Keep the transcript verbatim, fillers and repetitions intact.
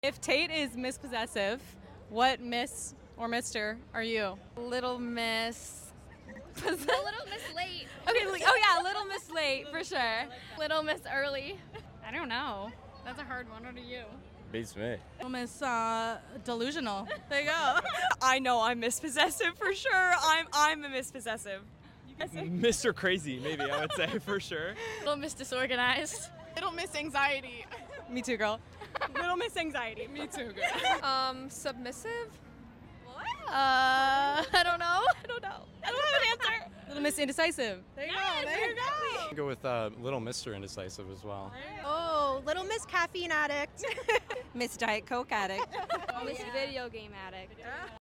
If Tate is Miss Possessive, what Miss or Mister are you? Little Miss. A little Miss Late. Okay, li- oh yeah, Little Miss Late for sure. Little Miss Early. I don't know. That's a hard one. What are you? Beats me. Little Miss uh, Delusional. There you go. I know I'm Miss Possessive for sure. I'm I'm a Miss Possessive. Mister Crazy, maybe I would say for sure. Little Miss Disorganized. Little Miss Anxiety. Me too, girl. Little Miss Anxiety. Me too, girl. Um, submissive? Uh, I don't know. I don't know. I don't have an answer. Little Miss Indecisive. There you Yes, go. There you go. I'll go with uh, Little Mister Indecisive as well. Oh, Little Miss Caffeine Addict. Miss Diet Coke Addict. Miss Video Game Addict.